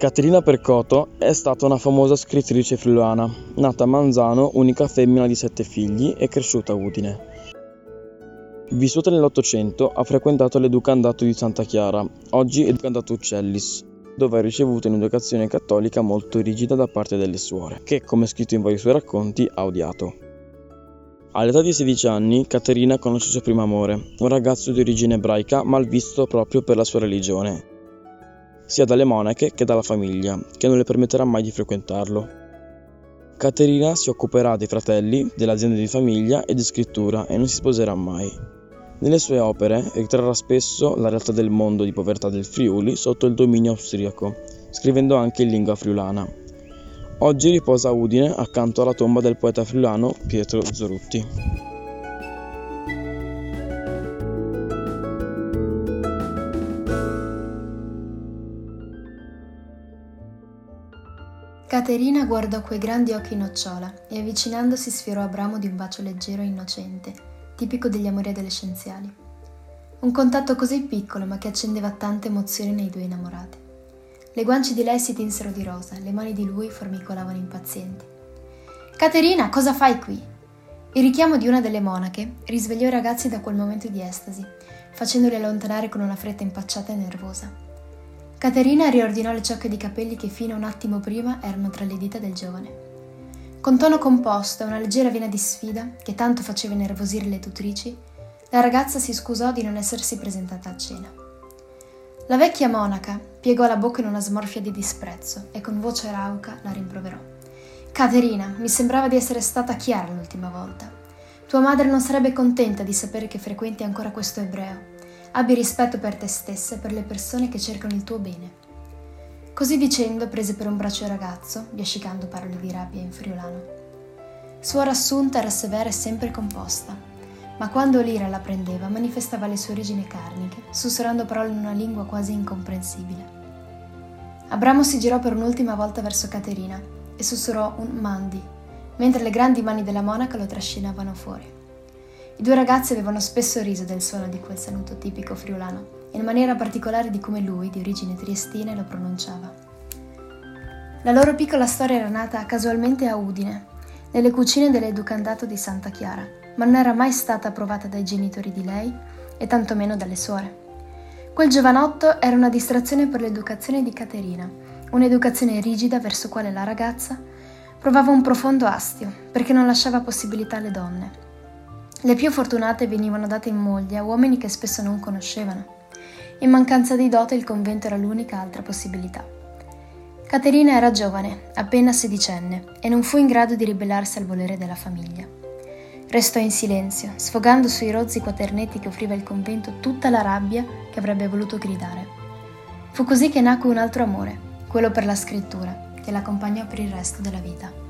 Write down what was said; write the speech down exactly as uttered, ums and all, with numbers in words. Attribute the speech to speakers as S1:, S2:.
S1: Caterina Percoto è stata una famosa scrittrice friulana, nata a Manzano, unica femmina di sette figli e cresciuta a Udine. Vissuta nell'Ottocento, ha frequentato l'Educandato di Santa Chiara, oggi Educandato Uccellis, dove ha ricevuto un'educazione cattolica molto rigida da parte delle suore, che, come scritto in vari suoi racconti, ha odiato. All'età di sedici anni, Caterina conosce il suo primo amore, un ragazzo di origine ebraica mal visto proprio per la sua religione, sia dalle monache che dalla famiglia, che non le permetterà mai di frequentarlo. Caterina si occuperà dei fratelli, dell'azienda di famiglia e di scrittura e non si sposerà mai. Nelle sue opere ritrarrà spesso la realtà del mondo di povertà del Friuli sotto il dominio austriaco, scrivendo anche in lingua friulana. Oggi riposa a Udine accanto alla tomba del poeta friulano Pietro Zorutti.
S2: Caterina guardò quei grandi occhi nocciola e avvicinandosi sfiorò a bramo di un bacio leggero e innocente, tipico degli amori adolescenziali. Un contatto così piccolo ma che accendeva tante emozioni nei due innamorati. Le guance di lei si tinsero di rosa, le mani di lui formicolavano impazienti. «Caterina, cosa fai qui?» Il richiamo di una delle monache risvegliò i ragazzi da quel momento di estasi, facendoli allontanare con una fretta impacciata e nervosa. Caterina riordinò le ciocche di capelli che fino a un attimo prima erano tra le dita del giovane. Con tono composto e una leggera vena di sfida, che tanto faceva innervosire le tutrici, la ragazza si scusò di non essersi presentata a cena. La vecchia monaca piegò la bocca in una smorfia di disprezzo e con voce rauca la rimproverò. «Caterina, mi sembrava di essere stata chiara l'ultima volta. Tua madre non sarebbe contenta di sapere che frequenti ancora questo ebreo. Abbi rispetto per te stessa e per le persone che cercano il tuo bene». Così dicendo prese per un braccio il ragazzo, biascicando parole di rabbia in friulano. Suora Assunta era severa e sempre composta, ma quando l'ira la prendeva manifestava le sue origini carniche, sussurrando parole in una lingua quasi incomprensibile. Abramo si girò per un'ultima volta verso Caterina e sussurrò un «mandi», mentre le grandi mani della monaca lo trascinavano fuori. I due ragazzi avevano spesso riso del suono di quel saluto tipico friulano e in maniera particolare di come lui, di origine triestina, lo pronunciava. La loro piccola storia era nata casualmente a Udine, nelle cucine dell'Educandato di Santa Chiara, ma non era mai stata approvata dai genitori di lei e tantomeno dalle suore. Quel giovanotto era una distrazione per l'educazione di Caterina, un'educazione rigida verso quale la ragazza provava un profondo astio, perché non lasciava possibilità alle donne. Le più fortunate venivano date in moglie a uomini che spesso non conoscevano. In mancanza di dote il convento era l'unica altra possibilità. Caterina era giovane, appena sedicenne, e non fu in grado di ribellarsi al volere della famiglia. Restò in silenzio, sfogando sui rozzi quaternetti che offriva il convento tutta la rabbia che avrebbe voluto gridare. Fu così che nacque un altro amore, quello per la scrittura, che l'accompagnò per il resto della vita.